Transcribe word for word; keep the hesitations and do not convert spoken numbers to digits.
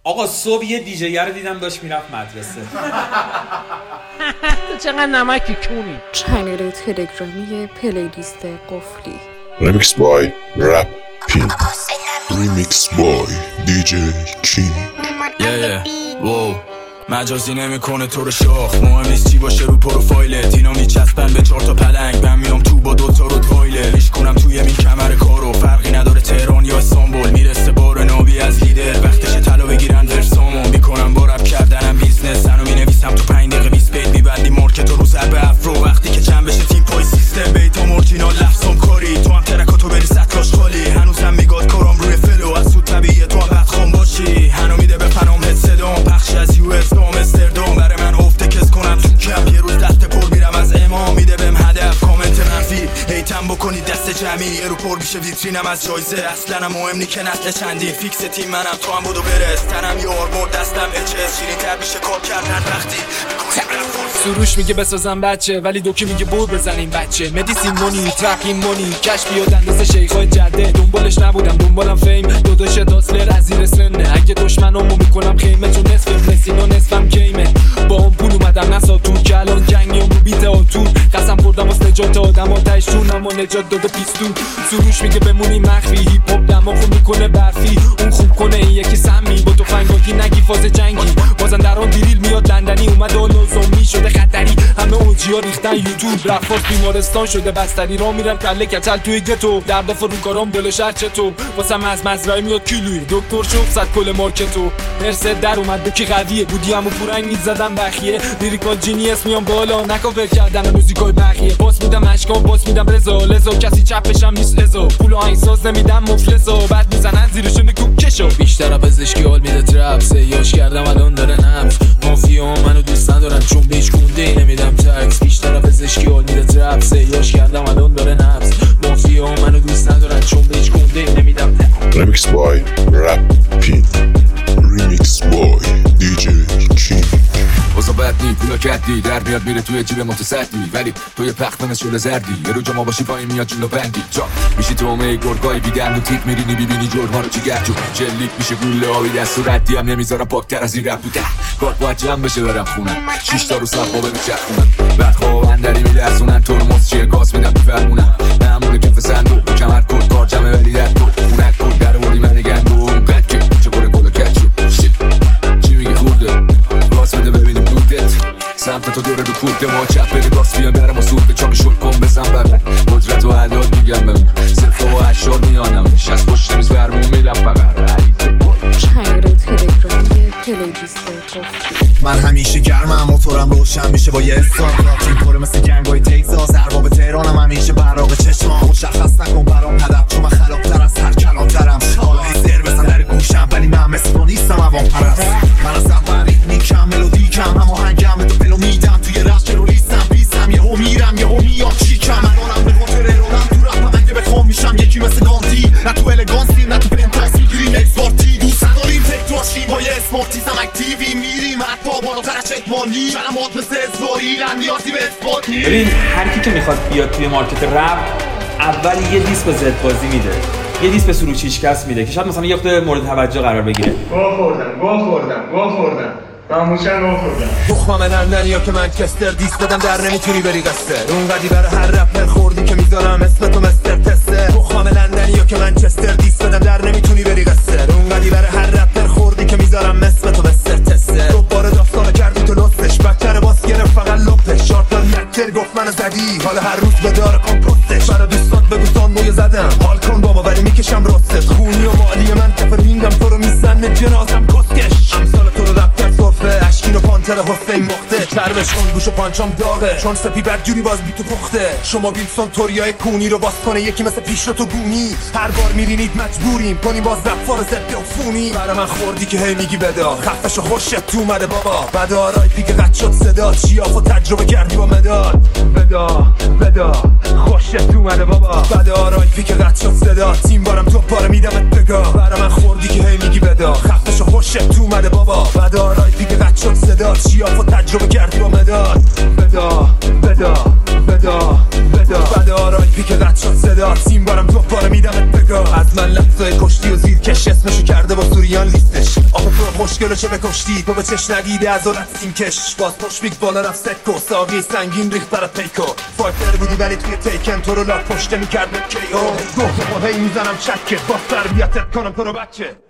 آقا صبح یه دیجیگر رو دیدم داشت میرفت مدرسه. چقدر نمکی کونی. چنل تلگرامی پلیلیست قفلی. Remix by Rap Pink. Remix by دی جی King. Yeah yeah. Whoa. مجازی نمیکنه تو رو شاخ، مهم نیست چی باشه رو پروفایلت. اینا میچسبن به چهار تا پلنگ، من میام تو با دو تا روتوایلر. ریش کنم توی این کمر کارو، فرقی نداره تهران یا استانبول. میرسه بار نابی از لیدر، وقتشه طلا بگیرن ورسامو. میکنم با رپ کردنم بیزنس، منو مینویسم تو پنج دقیقه بیست بیت. میبندی مارکت رو ضرب افرو، وقتی که چند بشه تیم پای سیستم. بیت مورتینال لفظم کاری، تو هم ترکاتو بری سطلاش خالی. هنوزم میگاد کارام روی فلو، از سود طبیعیه تو هم بدخوام باشی. هنو میده به فنام هد صدام، پخش از یو اس آمستردام. برای من افته کس کنم تو کپ، یه روز دست پر میرم از امام. میده بهم هدف کامنت منفی، هیتم بکنید دست جمعی. یه رو پر میشه ویترینم از جایزه، اصلا مهم نی که نسل چندی. فیکس تیم منم، تو هم بودو برس. تنم یار مرد دستم اچ اس، شیرین تر میشه کار کردن وقتی سروش میگه بسازم بچه، ولی دوکی میگه بور بزنیم بچه. مدیسین مونی ترکین مونی، کش بیاد اندازه شیخای جده. دنبالش نبودم دنبالم فیم، دو دوش داسلر از زیر سنه. اگه دشمنامو میکنم خیمه، چون نصف نسین و نصفم گیمه. با هم پول اومدم نساتور، که الان جنگیم رو بیت آتور. قسم خوردم از نجات آدم آتش جونم و نجات داده پیستون. سروش میگه بمونی مخفی، هیپ هاپ دماغو میکنه برفی. اون خوب کنه این یکی سمی، با تو فنگاگی نگی فاز جنگی. بازن در آن دیریل میاد لندنی، اومد آلا زومی شده خطری. همه اوجی ها ریختن یوتیوب، رفاس بیمارستان شده بستری. را میرم کله کچل توی گتو، در دفع رو کارام دل شهر چطور. واسم از مزرعه میاد کیلوی، دکتر شوق زد کل مارکتو. مرسد در اومد بکی قویه، بودی همو پورنگ میزدم بخیه. لیریکال جینیس میام بالا، نکاور کردن موزیکای بخیه. باس میدم اشکام، باس میدم رضا لزا. کسی چپشم نیست ازا، پول و آهنگساز نمیدم مفلسا. بعد میزنن زیرشون کوک کشو. بیشتر پزشکی حال میده ترپ، سیاش کردم الان داره نفس. مافیا منو دوست ندارن چون بیش کنده نمیدم تکس. بیشتر پزشکی حال میده ترپ، سیاش کردم الان داره نفس. مافیا منو دوست ندارن چون بیش کنده نمیدم تکس. Remix by Rap Pink. Remix by دی جی King. واسه بدنی پولا کردی، در میاد میره توی جیب متصدی. ولی توی پختن از شل زردی، یه رو جا باشی پایین میاد جلو بندی. جا میشی تو همه گرگای بیدن و تیک میرینی ببینی جرما رو چیگر جو. جلیک میشه گوله آبی دست و ردی هم نمیذارم پاکتر از این رب بوده. کارت باید جمع بشه برم خونم، شیش تا رو صفا به میچرخونم. بعد خواب اندری میلرزونن، ترمز چیه گاز میدم میفرمونم. معمول کف صندوق کمر کل کار جمعه ولی در کل خونک کل در وردی من گندو. قد که چه کنه کل کچو چی میگی خورده باز بده ببینیم نودت. سمت تو دوره رو کورده ما چپ بده گاز بیان برم و سورده. چاک شل کن بزن ببین قدرت و حداد میگم ببین. صرف و هشتاد میانم شست پشت میز برمون میدم فقط. چنل تلگرامی پلیلیست قفلی. من همیشه گرمم، موتورم روشن میشه با یه استارت. این پره مثل گنگای تگزاس، ارباب تهرانم همیشه براق چشمام. مشخص نکن برام هدف، چون من خلاق‌تر از هر کلام‌ترم. حالا هی سر بزن در گوشم، ولی من مثل تو نیستم عوام پرست. من از اول ریتمیکم، ملودیکم، هماهنگم. به تو پلو میدم توی رشت تروریستم. بیستم یهو میرم یهو میام چیکم. مدارم به خاطر ارورم تو رفتم اگه بخوام میشم یکی مثل گاندی. نه تو الگانسی نه تو پنتاکس میگیریم اکسپارتی. دوست نداریم تکتوشی با یه اسمارتی سمک تیوی میریم حتی بالاتر از چکمانی. کلمات مثل ازواری لندیاتی به اثبات نیم. ببین هر کی که میخواد بیاد توی مارکت رپ، اول یه دیس به زد بازی میده، یه دیس به سروش هیچکس میده که شاید مثلا یه خورده مورد توجه قرار بگیره. گل خوردم گل خوردم گل خوردم معموشن گل خوردم. تخمم لندنیا که منچستر دیس بدم در نمیتونی بری قصر. اونقدی برای هر رپر خوردی که میذارم اسم تو مستر تسته. تخمم لندنیا که منچستر دیس بدم در نمیتونی بری قصر. اونقدی برای هر رپر خوردی که میذارم اسم تو مستر تسته. دوباره داستان کردی تو لستش، بکتر باس گرفت فقط لپش. شارتان یکتر گفت منو زدی، حالا هر روز به دار کامپوستش. برای دوستات بگو سانبوی زدم، حال کن بابا ولی میکشم راستت. خونی و مالی من کف رینگم، تو رو میزنه جنازم کسکش. امسال تو رو رپتر صرفه، اشکین و پانتر حسین مخته. چربش کن گوش و پانچام داغه، چون سپی بدجوری باز بی تو پخته. شما ویلسون توریای کونی رو باز کنه یکی مثل پیش رو تو گونی. هر بار میرینید مجبوریم کنیم باز رفار زد بفونی. برای من خوردی که هی میگی بدا، خفش و خوشت تو اومده بابا. بدا رای پیک قد شد صدا، چیاف و تجربه کردی با مداد. بدا بدا خوشت تو اومده بابا. بدا رای پیک قد شد صدا، تیم بارم تو پاره میدمت بگا. برای من خوردی که هی میگی بدا، خفش و خوشت تو اومده بابا. بدا رای پیک قد شد صدا، چیاف و تجربه کردی با مداد. بدا بدا بدا بدا بدا رای پیک قد شد صدا، تیم بارم تو پاره میدمت بگا. از من لحظه کشتی و زیر کش اسمشو کرده با سوریان لیستش. آخه خوشگلو چه بکشتی تو به چش ندیده از اون رفتیم کش باز پشت بیگ بالا رفت سکو ساقی سنگین ریخت برات پیکو فایتر بودی ولی توی تیکن تو رو لاک پشته میکرد به کی او گفت خب هی میزنم چکه با تربیتت کنم تو رو بچه